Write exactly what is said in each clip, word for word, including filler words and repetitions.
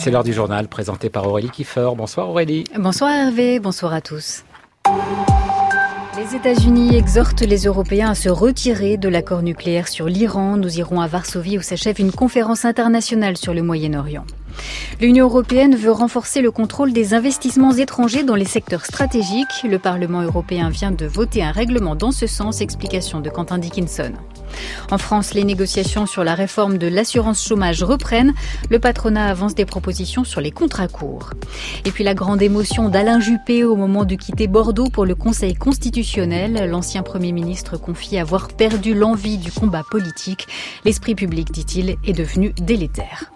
C'est l'heure du journal présenté par Aurélie Kiefer. Bonsoir Aurélie. Bonsoir Hervé, bonsoir à tous. Les États-Unis exhortent les Européens à se retirer de l'accord nucléaire sur l'Iran. Nous irons à Varsovie où s'achève une conférence internationale sur le Moyen-Orient. L'Union européenne veut renforcer le contrôle des investissements étrangers dans les secteurs stratégiques. Le Parlement européen vient de voter un règlement dans ce sens. Explication de Quentin Dickinson. En France, les négociations sur la réforme de l'assurance chômage reprennent. Le patronat avance des propositions sur les contrats courts. Et puis la grande émotion d'Alain Juppé au moment de quitter Bordeaux pour le Conseil constitutionnel. L'ancien Premier ministre confie avoir perdu l'envie du combat politique. L'esprit public, dit-il, est devenu délétère.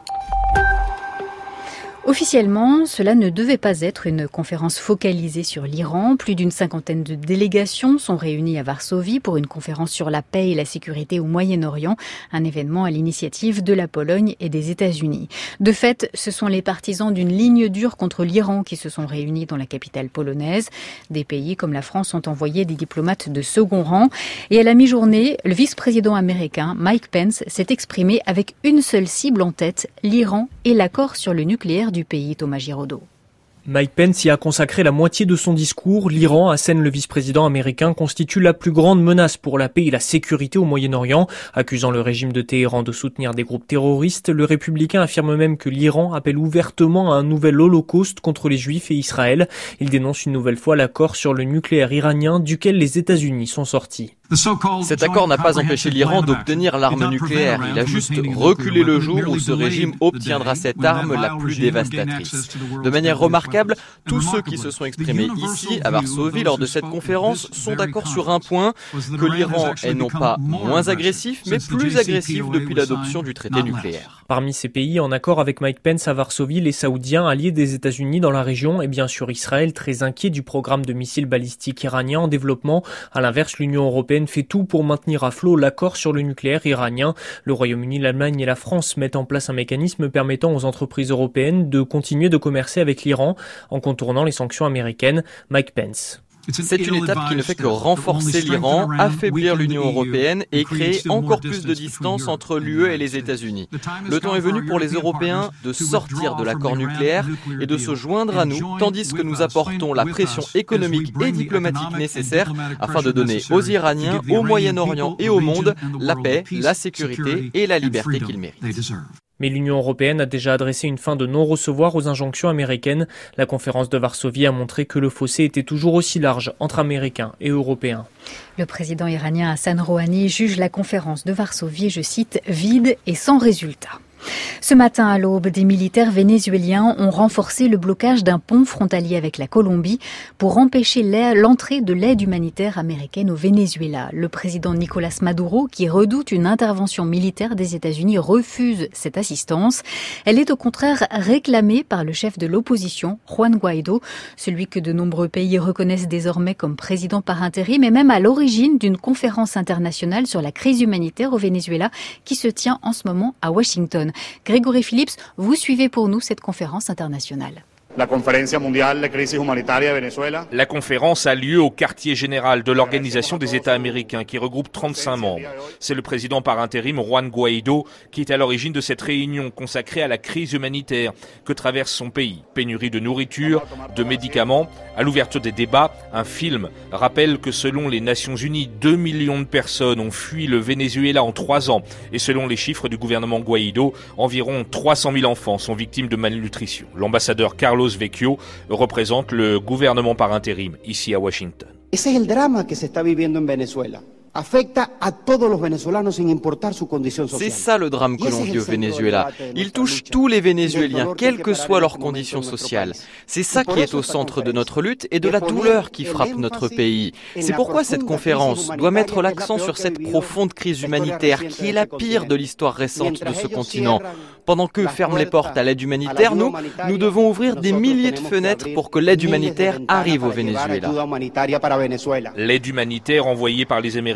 Officiellement, cela ne devait pas être une conférence focalisée sur l'Iran. Plus d'une cinquantaine de délégations sont réunies à Varsovie pour une conférence sur la paix et la sécurité au Moyen-Orient, un événement à l'initiative de la Pologne et des États-Unis. De fait, ce sont les partisans d'une ligne dure contre l'Iran qui se sont réunis dans la capitale polonaise. Des pays comme la France ont envoyé des diplomates de second rang. Et à la mi-journée, le vice-président américain Mike Pence s'est exprimé avec une seule cible en tête, l'Iran et l'accord sur le nucléaire du pays, Thomas Giraudot. Mike Pence y a consacré la moitié de son discours. L'Iran, assène le vice-président américain, constitue la plus grande menace pour la paix et la sécurité au Moyen-Orient. Accusant le régime de Téhéran de soutenir des groupes terroristes, le républicain affirme même que l'Iran appelle ouvertement à un nouvel holocauste contre les Juifs et Israël. Il dénonce une nouvelle fois l'accord sur le nucléaire iranien duquel les États-Unis sont sortis. Cet accord n'a pas empêché l'Iran d'obtenir l'arme nucléaire. Il a juste reculé le jour où ce régime obtiendra cette arme la plus dévastatrice. De manière remarquable, tous ceux qui se sont exprimés ici, à Varsovie, lors de cette conférence, sont d'accord sur un point, que l'Iran est non pas moins agressif, mais plus agressif depuis l'adoption du traité nucléaire. Parmi ces pays en accord avec Mike Pence à Varsovie, les Saoudiens, alliés des États-Unis dans la région, et bien sûr Israël, très inquiet du programme de missiles balistiques iranien en développement. À l'inverse, l'Union européenne fait tout pour maintenir à flot l'accord sur le nucléaire iranien. Le Royaume-Uni, l'Allemagne et la France mettent en place un mécanisme permettant aux entreprises européennes de continuer de commercer avec l'Iran en contournant les sanctions américaines. Mike Pence. C'est une étape qui ne fait que renforcer l'Iran, affaiblir l'Union européenne et créer encore plus de distance entre l'U E et les États-Unis. Le temps est venu pour les Européens de sortir de l'accord nucléaire et de se joindre à nous, tandis que nous apportons la pression économique et diplomatique nécessaire afin de donner aux Iraniens, au Moyen-Orient et au monde la paix, la sécurité et la liberté qu'ils méritent. Mais l'Union européenne a déjà adressé une fin de non-recevoir aux injonctions américaines. La conférence de Varsovie a montré que le fossé était toujours aussi large entre Américains et Européens. Le président iranien Hassan Rouhani juge la conférence de Varsovie, je cite, vide et sans résultat. Ce matin à l'aube, des militaires vénézuéliens ont renforcé le blocage d'un pont frontalier avec la Colombie pour empêcher l'entrée de l'aide humanitaire américaine au Venezuela. Le président Nicolas Maduro, qui redoute une intervention militaire des États-Unis, refuse cette assistance. Elle est au contraire réclamée par le chef de l'opposition, Juan Guaido, celui que de nombreux pays reconnaissent désormais comme président par intérim et même à l'origine d'une conférence internationale sur la crise humanitaire au Venezuela qui se tient en ce moment à Washington. Grégory Phillips, vous suivez pour nous cette conférence internationale. La Conferencia Mundial de Crisis Humanitaria de Venezuela. La conférence a lieu au quartier général de l'Organisation des États américains qui regroupe trente-cinq membres. C'est le président par intérim Juan Guaido qui est à l'origine de cette réunion consacrée à la crise humanitaire que traverse son pays. Pénurie de nourriture, de médicaments. À l'ouverture des débats, un film rappelle que selon les Nations Unies, deux millions de personnes ont fui le Venezuela en trois ans. Et selon les chiffres du gouvernement Guaido, environ trois cent mille enfants sont victimes de malnutrition. L'ambassadeur Carlos Vecchio représente le gouvernement par intérim ici à Washington. Ese es el drama que se está viviendo en Venezuela. Afecta a todos los venezolanos sin importar su condición social. C'est ça le drame que l'on vit au Venezuela. Il touche tous les Vénézuéliens, quelle que soit leur condition sociale. C'est ça qui est au centre de notre lutte et de la douleur qui frappe notre pays. C'est pourquoi cette conférence doit mettre l'accent sur cette profonde crise humanitaire qui est la pire de l'histoire récente de ce continent. Pendant qu'eux ferment les portes à l'aide humanitaire, nous, nous devons ouvrir des milliers de fenêtres pour que l'aide humanitaire arrive au Venezuela. L'aide humanitaire envoyée par les Américains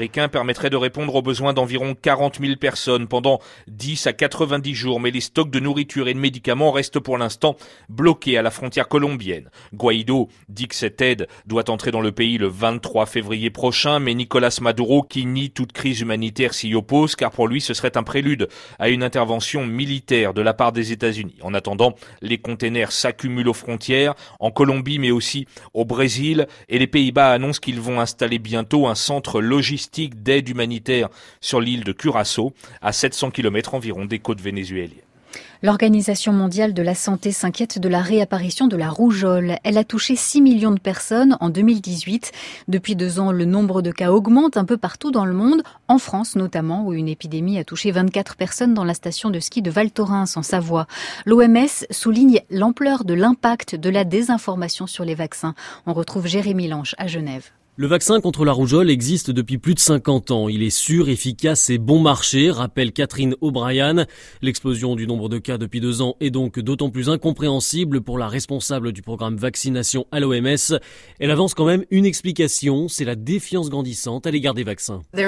américain permettrait de répondre aux besoins d'environ quarante mille personnes pendant dix à quatre-vingt-dix jours. Mais les stocks de nourriture et de médicaments restent pour l'instant bloqués à la frontière colombienne. Guaido dit que cette aide doit entrer dans le pays le vingt-trois février prochain, mais Nicolas Maduro, qui nie toute crise humanitaire, s'y oppose, car pour lui ce serait un prélude à une intervention militaire de la part des États-Unis. En attendant, les containers s'accumulent aux frontières, en Colombie mais aussi au Brésil, et les Pays-Bas annoncent qu'ils vont installer bientôt un centre logistique d'aide humanitaire sur l'île de Curaçao, à sept cents kilomètres environ des côtes vénézuéliennes. L'Organisation mondiale de la santé s'inquiète de la réapparition de la rougeole. Elle a touché six millions de personnes en deux mille dix-huit. Depuis deux ans, le nombre de cas augmente un peu partout dans le monde, en France notamment, où une épidémie a touché vingt-quatre personnes dans la station de ski de Val Thorens en Savoie. L'O M S souligne l'ampleur de l'impact de la désinformation sur les vaccins. On retrouve Jérémy Lange à Genève. Le vaccin contre la rougeole existe depuis plus de cinquante ans. Il est sûr, efficace et bon marché, rappelle Catherine O'Brien. L'explosion du nombre de cas depuis deux ans est donc d'autant plus incompréhensible pour la responsable du programme vaccination à l'O M S. Elle avance quand même une explication, c'est la défiance grandissante à l'égard des vaccins. Il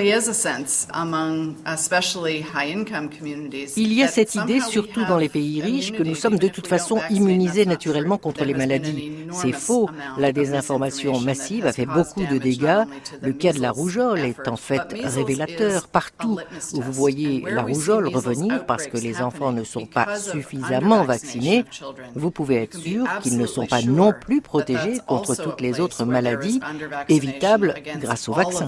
y a cette idée, surtout dans les pays riches, que nous sommes de toute façon immunisés naturellement contre les maladies. C'est faux. La désinformation massive a fait beaucoup beaucoup de dégâts. Le cas de la rougeole est en fait révélateur. Partout où vous voyez la rougeole revenir parce que les enfants ne sont pas suffisamment vaccinés, vous pouvez être sûr qu'ils ne sont pas non plus protégés contre toutes les autres maladies évitables grâce au vaccin.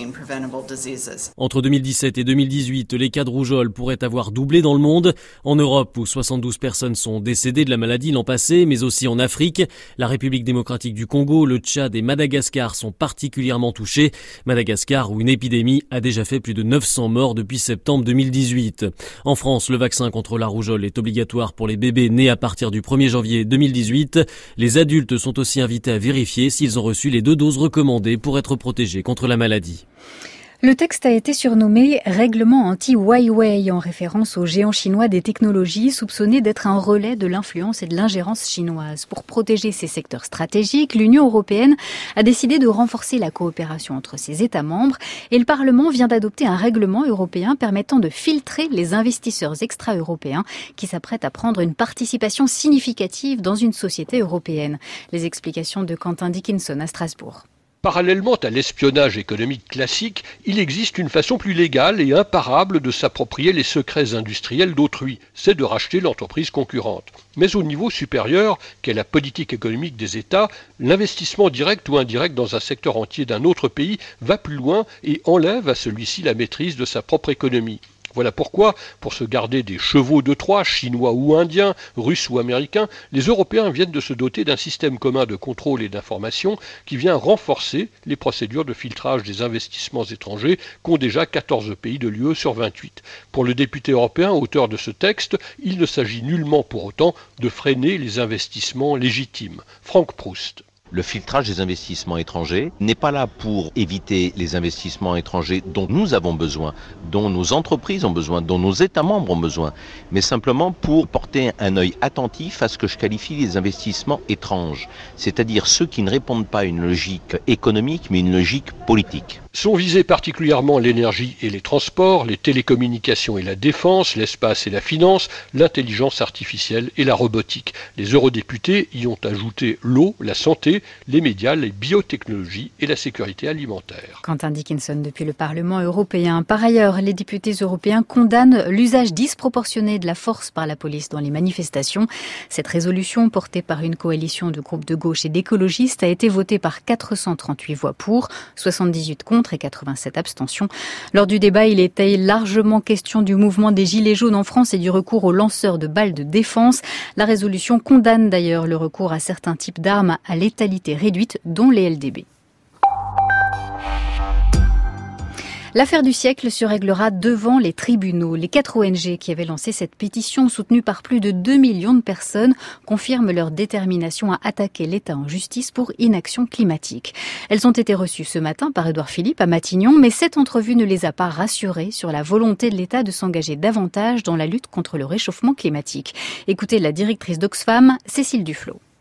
Entre deux mille dix-sept et deux mille dix-huit, les cas de rougeole pourraient avoir doublé dans le monde. En Europe, où soixante-douze personnes sont décédées de la maladie l'an passé, mais aussi en Afrique, la République démocratique du Congo, le Tchad et Madagascar sont particulièrement touchés. Madagascar, où une épidémie a déjà fait plus de neuf cents morts depuis septembre deux mille dix-huit. En France, le vaccin contre la rougeole est obligatoire pour les bébés nés à partir du premier janvier deux mille dix-huit. Les adultes sont aussi invités à vérifier s'ils ont reçu les deux doses recommandées pour être protégés contre la maladie. Le texte a été surnommé « Règlement anti-Huawei » en référence au géant chinois des technologies soupçonné d'être un relais de l'influence et de l'ingérence chinoise. Pour protéger ces secteurs stratégiques, l'Union européenne a décidé de renforcer la coopération entre ses États membres et le Parlement vient d'adopter un règlement européen permettant de filtrer les investisseurs extra-européens qui s'apprêtent à prendre une participation significative dans une société européenne. Les explications de Quentin Dickinson à Strasbourg. Parallèlement à l'espionnage économique classique, il existe une façon plus légale et imparable de s'approprier les secrets industriels d'autrui, c'est de racheter l'entreprise concurrente. Mais au niveau supérieur, qu'est la politique économique des États, l'investissement direct ou indirect dans un secteur entier d'un autre pays va plus loin et enlève à celui-ci la maîtrise de sa propre économie. Voilà pourquoi, pour se garder des chevaux de Troie, chinois ou indiens, russes ou américains, les Européens viennent de se doter d'un système commun de contrôle et d'information qui vient renforcer les procédures de filtrage des investissements étrangers qu'ont déjà quatorze pays de l'U E sur vingt-huit. Pour le député européen, auteur de ce texte, il ne s'agit nullement pour autant de freiner les investissements légitimes. Franck Proust. Le filtrage des investissements étrangers n'est pas là pour éviter les investissements étrangers dont nous avons besoin, dont nos entreprises ont besoin, dont nos États membres ont besoin, mais simplement pour porter un œil attentif à ce que je qualifie les investissements étranges, c'est-à-dire ceux qui ne répondent pas à une logique économique mais une logique politique. Sont visés particulièrement l'énergie et les transports, les télécommunications et la défense, l'espace et la finance, l'intelligence artificielle et la robotique. Les eurodéputés y ont ajouté l'eau, la santé, les médias, les biotechnologies et la sécurité alimentaire. Quentin Dickinson depuis le Parlement européen. Par ailleurs, les députés européens condamnent l'usage disproportionné de la force par la police dans les manifestations. Cette résolution, portée par une coalition de groupes de gauche et d'écologistes, a été votée par quatre cent trente-huit voix pour, soixante-dix-huit contre et quatre-vingt-sept abstentions. Lors du débat, il était largement question du mouvement des Gilets jaunes en France et du recours aux lanceurs de balles de défense. La résolution condamne d'ailleurs le recours à certains types d'armes à létalité réduite, dont les L D B. L'affaire du siècle se réglera devant les tribunaux. Les quatre O N G qui avaient lancé cette pétition, soutenue par plus de deux millions de personnes, confirment leur détermination à attaquer l'État en justice pour inaction climatique. Elles ont été reçues ce matin par Édouard Philippe à Matignon, mais cette entrevue ne les a pas rassurées sur la volonté de l'État de s'engager davantage dans la lutte contre le réchauffement climatique. Écoutez la directrice d'Oxfam, Cécile Duflot.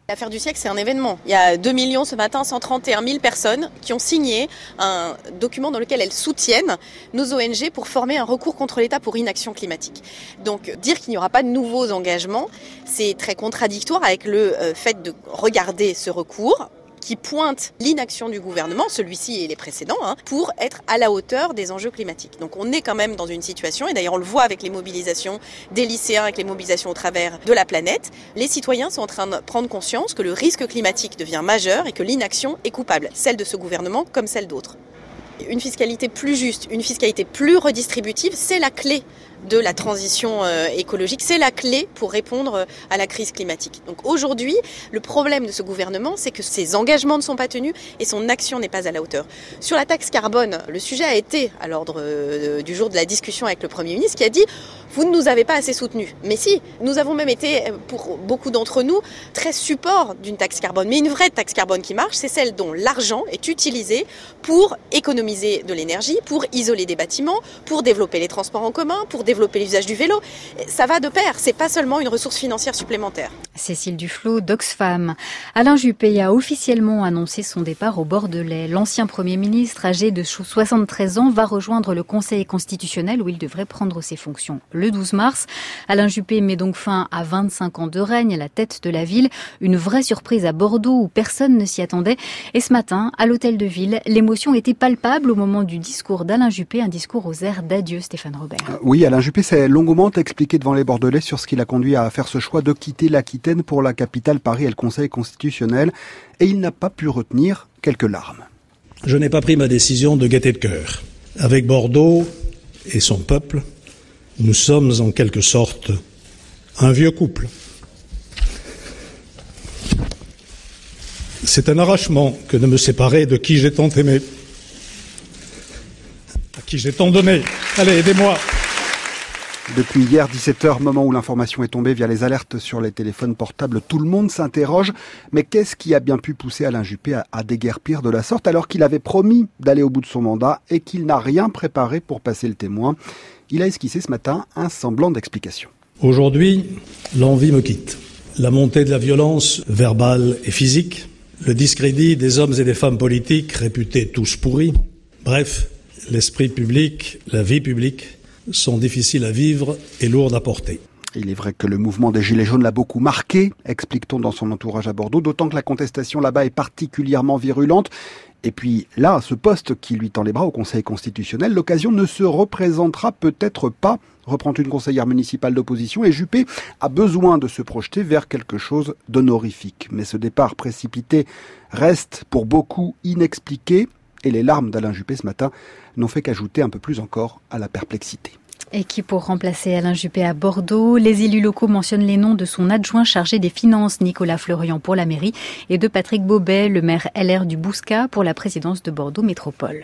L'affaire du siècle, c'est un événement. Il y a deux millions ce matin, cent trente et un mille personnes qui ont signé un document dans lequel elles soutiennent nos O N G pour former un recours contre l'État pour inaction climatique. Donc dire qu'il n'y aura pas de nouveaux engagements, c'est très contradictoire avec le fait de regarder ce recours qui pointe l'inaction du gouvernement, celui-ci et les précédents, hein, pour être à la hauteur des enjeux climatiques. Donc on est quand même dans une situation, et d'ailleurs on le voit avec les mobilisations des lycéens, avec les mobilisations au travers de la planète, les citoyens sont en train de prendre conscience que le risque climatique devient majeur et que l'inaction est coupable, celle de ce gouvernement comme celle d'autres. Une fiscalité plus juste, une fiscalité plus redistributive, c'est la clé de la transition euh, écologique, c'est la clé pour répondre à la crise climatique. Donc aujourd'hui, le problème de ce gouvernement, c'est que ses engagements ne sont pas tenus et son action n'est pas à la hauteur. Sur la taxe carbone, le sujet a été à l'ordre euh, du jour de la discussion avec le Premier ministre qui a dit « vous ne nous avez pas assez soutenus ». Mais si, nous avons même été, pour beaucoup d'entre nous, très support d'une taxe carbone. Mais une vraie taxe carbone qui marche, c'est celle dont l'argent est utilisé pour économiser de l'énergie, pour isoler des bâtiments, pour développer les transports en commun, pour développer l'usage du vélo. Ça va de pair, c'est pas seulement une ressource financière supplémentaire. Cécile Duflot d'Oxfam. Alain Juppé a officiellement annoncé son départ au Bordelais. L'ancien Premier ministre, âgé de soixante-treize ans, va rejoindre le Conseil constitutionnel où il devrait prendre ses fonctions le douze mars. Alain Juppé met donc fin à vingt-cinq ans de règne à la tête de la ville. Une vraie surprise à Bordeaux où personne ne s'y attendait. Et ce matin, à l'hôtel de ville, l'émotion était palpable au moment du discours d'Alain Juppé, un discours aux airs d'adieu, Stéphane Robert. Oui, Alain Juppé s'est longuement expliqué devant les Bordelais sur ce qui l'a conduit à faire ce choix de quitter l'Aquitaine pour la capitale Paris et le Conseil constitutionnel. Et il n'a pas pu retenir quelques larmes. Je n'ai pas pris ma décision de gaieté de cœur. Avec Bordeaux et son peuple, nous sommes en quelque sorte un vieux couple. C'est un arrachement que de me séparer de qui j'ai tant aimé, à qui j'ai tant donné. Allez, aidez-moi. Depuis hier dix-sept heures, moment où l'information est tombée via les alertes sur les téléphones portables, tout le monde s'interroge. Mais qu'est-ce qui a bien pu pousser Alain Juppé à, à déguerpir de la sorte alors qu'il avait promis d'aller au bout de son mandat et qu'il n'a rien préparé pour passer le témoin? Il a esquissé ce matin un semblant d'explication. Aujourd'hui, l'envie me quitte. La montée de la violence verbale et physique, le discrédit des hommes et des femmes politiques réputés tous pourris. Bref, l'esprit public, la vie publique sont difficiles à vivre et lourdes à porter. Il est vrai que le mouvement des Gilets jaunes l'a beaucoup marqué, explique-t-on dans son entourage à Bordeaux, d'autant que la contestation là-bas est particulièrement virulente. Et puis là, ce poste qui lui tend les bras au Conseil constitutionnel, l'occasion ne se représentera peut-être pas, reprend une conseillère municipale d'opposition, et Juppé a besoin de se projeter vers quelque chose d'honorifique. Mais ce départ précipité reste pour beaucoup inexpliqué, et les larmes d'Alain Juppé ce matin n'ont fait qu'ajouter un peu plus encore à la perplexité. Et qui pour remplacer Alain Juppé à Bordeaux, les élus locaux mentionnent les noms de son adjoint chargé des finances, Nicolas Fleurian pour la mairie, et de Patrick Baubet, le maire L R du Bouscat, pour la présidence de Bordeaux Métropole.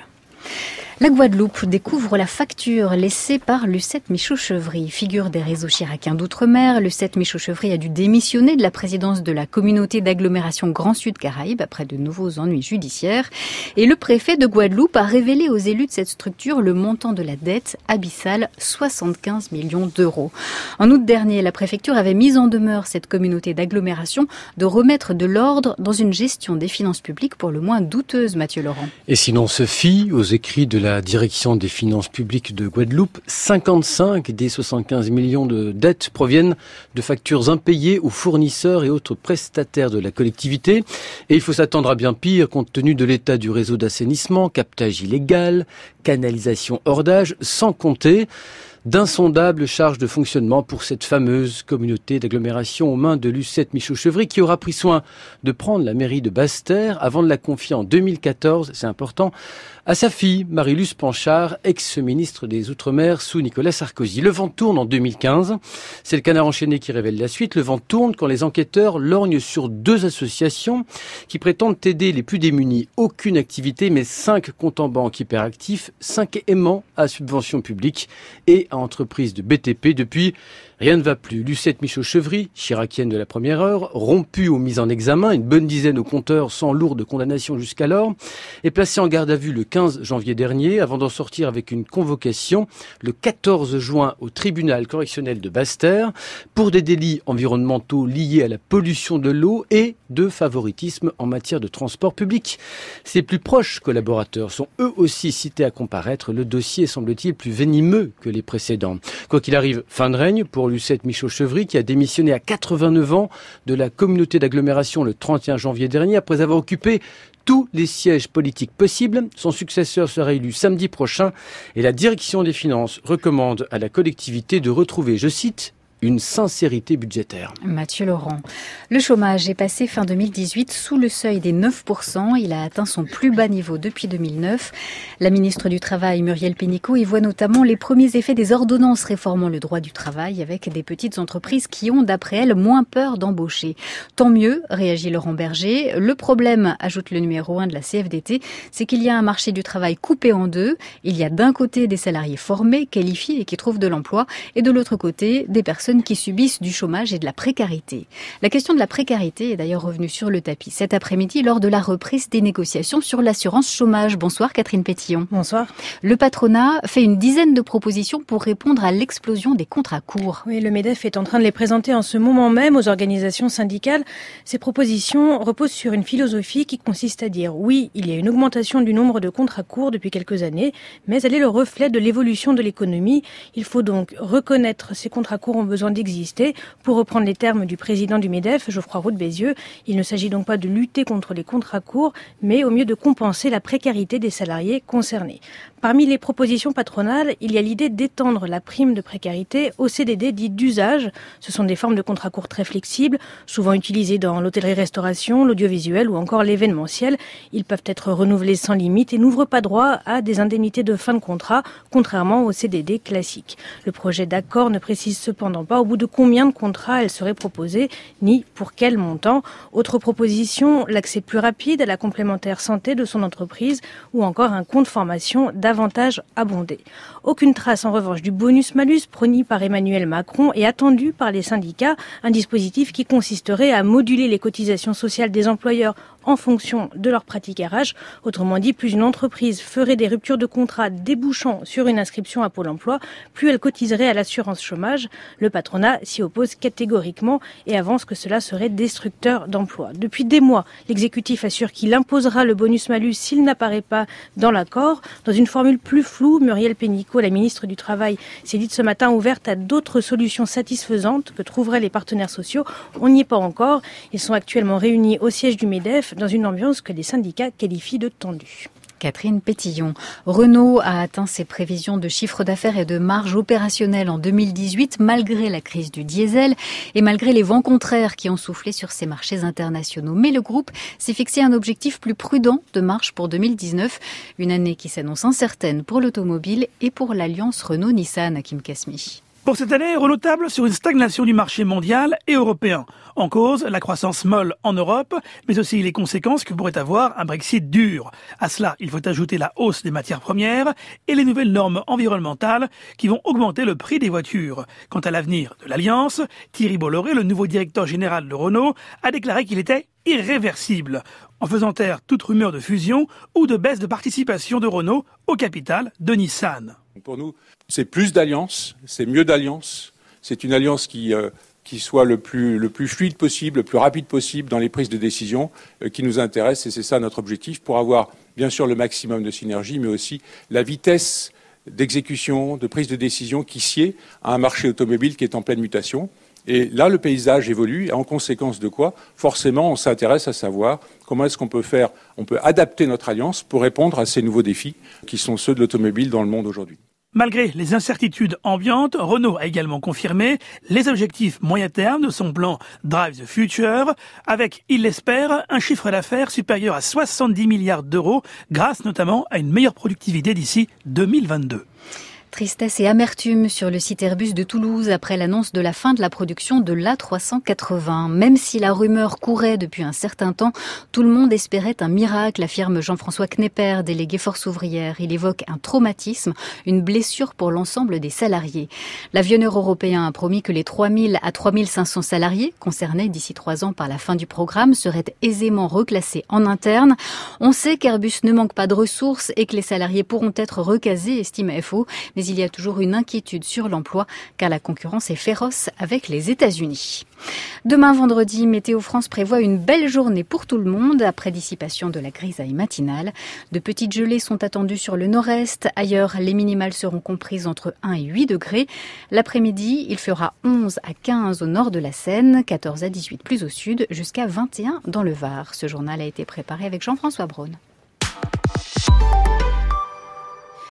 La Guadeloupe découvre la facture laissée par Lucette Michaud-Chevry. Figure des réseaux chiraciens d'outre-mer, Lucette Michaud-Chevry a dû démissionner de la présidence de la communauté d'agglomération Grand Sud Caraïbes après de nouveaux ennuis judiciaires. Et le préfet de Guadeloupe a révélé aux élus de cette structure le montant de la dette abyssale, soixante-quinze millions d'euros. En août dernier, la préfecture avait mis en demeure cette communauté d'agglomération de remettre de l'ordre dans une gestion des finances publiques pour le moins douteuse, Mathieu Laurent. Et sinon se fie aux écrits de la direction des finances publiques de Guadeloupe, cinquante-cinq des soixante-quinze millions de dettes proviennent de factures impayées aux fournisseurs et autres prestataires de la collectivité. Et il faut s'attendre à bien pire compte tenu de l'état du réseau d'assainissement, captage illégal, canalisation hors d'âge, sans compter d'insondables charges de fonctionnement pour cette fameuse communauté d'agglomération aux mains de Lucette Michaud-Chevry qui aura pris soin de prendre la mairie de Basse-Terre avant de la confier en deux mille quatorze, c'est important, à sa fille Marie-Luce Panchard, ex-ministre des Outre-mer sous Nicolas Sarkozy. Le vent tourne en deux mille quinze, c'est le Canard enchaîné qui révèle la suite. Le vent tourne quand les enquêteurs lorgnent sur deux associations qui prétendent aider les plus démunis. Aucune activité mais cinq comptes en banque hyperactifs, cinq aimants à subvention publique et à entreprise de B T P. Depuis, rien ne va plus. Lucette Michaud-Chevry, chiracienne de la première heure, rompue aux mises en examen, une bonne dizaine aux compteurs sans lourde condamnation jusqu'alors, est placée en garde à vue le quinze janvier dernier, avant d'en sortir avec une convocation le quatorze juin au tribunal correctionnel de Basse-Terre pour des délits environnementaux liés à la pollution de l'eau et de favoritisme en matière de transport public. Ses plus proches collaborateurs sont eux aussi cités à comparaître. Le dossier est, semble-t-il, plus venimeux que les précédents. Quoi qu'il arrive, fin de règne pour Lucette Michaud-Chevry qui a démissionné à quatre-vingt-neuf ans de la communauté d'agglomération le trente et un janvier dernier après avoir occupé tous les sièges politiques possibles. Son successeur sera élu samedi prochain et la direction des finances recommande à la collectivité de retrouver, je cite, une sincérité budgétaire. Mathieu Laurent. Le chômage est passé fin deux mille dix-huit sous le seuil des neuf pour cent. Il a atteint son plus bas niveau depuis deux mille neuf. La ministre du Travail, Muriel Pénicaud, y voit notamment les premiers effets des ordonnances réformant le droit du travail avec des petites entreprises qui ont, d'après elle, moins peur d'embaucher. Tant mieux, réagit Laurent Berger. Le problème, ajoute le numéro un de la C F D T, c'est qu'il y a un marché du travail coupé en deux. Il y a d'un côté des salariés formés, qualifiés et qui trouvent de l'emploi, et de l'autre côté des personnes qui subissent du chômage et de la précarité. La question de la précarité est d'ailleurs revenue sur le tapis cet après-midi lors de la reprise des négociations sur l'assurance chômage. Bonsoir Catherine Pétillon. Bonsoir. Le patronat fait une dizaine de propositions pour répondre à l'explosion des contrats courts. Oui, le MEDEF est en train de les présenter en ce moment même aux organisations syndicales. Ces propositions reposent sur une philosophie qui consiste à dire oui, il y a une augmentation du nombre de contrats courts depuis quelques années, mais elle est le reflet de l'évolution de l'économie. Il faut donc reconnaître ces contrats courts ont besoin d'exister. Pour reprendre les termes du président du MEDEF, Geoffroy Roux de Bézieux, il ne s'agit donc pas de lutter contre les contrats courts, mais au mieux de compenser la précarité des salariés concernés. Parmi les propositions patronales, il y a l'idée d'étendre la prime de précarité aux C D D dits d'usage. Ce sont des formes de contrats courts très flexibles, souvent utilisées dans l'hôtellerie-restauration, l'audiovisuel ou encore l'événementiel. Ils peuvent être renouvelés sans limite et n'ouvrent pas droit à des indemnités de fin de contrat, contrairement aux C D D classiques. Le projet d'accord ne précise cependant pas au bout de combien de contrats elle serait proposée, ni pour quel montant. Autre proposition, l'accès plus rapide à la complémentaire santé de son entreprise ou encore un compte formation davantage abondé. Aucune trace en revanche du bonus-malus prôné par Emmanuel Macron et attendu par les syndicats, un dispositif qui consisterait à moduler les cotisations sociales des employeurs en fonction de leur pratique R H. Autrement dit, plus une entreprise ferait des ruptures de contrat débouchant sur une inscription à Pôle emploi, plus elle cotiserait à l'assurance chômage. Le patronat s'y oppose catégoriquement et avance que cela serait destructeur d'emplois. Depuis des mois, l'exécutif assure qu'il imposera le bonus-malus s'il n'apparaît pas dans l'accord. Dans une formule plus floue, Muriel Pénicaud, la ministre du Travail, s'est dite ce matin ouverte à d'autres solutions satisfaisantes que trouveraient les partenaires sociaux. On n'y est pas encore. Ils sont actuellement réunis au siège du MEDEF dans une ambiance que les syndicats qualifient de tendue. Catherine Pétillon. Renault a atteint ses prévisions de chiffre d'affaires et de marge opérationnelle en deux mille dix-huit, malgré la crise du diesel et malgré les vents contraires qui ont soufflé sur ses marchés internationaux. Mais le groupe s'est fixé un objectif plus prudent de marge pour deux mille dix-neuf, une année qui s'annonce incertaine pour l'automobile et pour l'alliance Renault-Nissan, Hakim Kasmi. Pour cette année, Renault table sur une stagnation du marché mondial et européen. En cause, la croissance molle en Europe, mais aussi les conséquences que pourrait avoir un Brexit dur. À cela, il faut ajouter la hausse des matières premières et les nouvelles normes environnementales qui vont augmenter le prix des voitures. Quant à l'avenir de l'Alliance, Thierry Bolloré, le nouveau directeur général de Renault, a déclaré qu'il était irréversible, en faisant taire toute rumeur de fusion ou de baisse de participation de Renault au capital de Nissan. Pour nous, c'est plus d'alliance, c'est mieux d'alliance. C'est une alliance qui, euh, qui soit le plus, le plus fluide possible, le plus rapide possible dans les prises de décision euh, qui nous intéresse. Et c'est ça notre objectif pour avoir bien sûr le maximum de synergie, mais aussi la vitesse d'exécution, de prise de décision qui sied à un marché automobile qui est en pleine mutation. Et là, le paysage évolue. Et en conséquence de quoi, forcément, on s'intéresse à savoir comment est-ce qu'on peut faire, on peut adapter notre alliance pour répondre à ces nouveaux défis qui sont ceux de l'automobile dans le monde aujourd'hui. Malgré les incertitudes ambiantes, Renault a également confirmé les objectifs moyen terme de son plan Drive the Future, avec, il l'espère, un chiffre d'affaires supérieur à soixante-dix milliards d'euros, grâce notamment à une meilleure productivité d'ici deux mille vingt-deux. Tristesse et amertume sur le site Airbus de Toulouse après l'annonce de la fin de la production de l'A trois cent quatre-vingts. Même si la rumeur courait depuis un certain temps, tout le monde espérait un miracle, affirme Jean-François Knepper, délégué Force ouvrière. Il évoque un traumatisme, une blessure pour l'ensemble des salariés. L'avionneur européen a promis que les trois mille à trois mille cinq cents salariés concernés d'ici trois ans par la fin du programme seraient aisément reclassés en interne. On sait qu'Airbus ne manque pas de ressources et que les salariés pourront être recasés, estime F O, mais il y a toujours une inquiétude sur l'emploi car la concurrence est féroce avec les États-Unis. Demain vendredi, Météo France prévoit une belle journée pour tout le monde après dissipation de la grisaille matinale. De petites gelées sont attendues sur le nord-est. Ailleurs, les minimales seront comprises entre un et huit degrés. L'après-midi, il fera onze à quinze au nord de la Seine, quatorze à dix-huit plus au sud, jusqu'à vingt et un dans le Var. Ce journal a été préparé avec Jean-François Braun.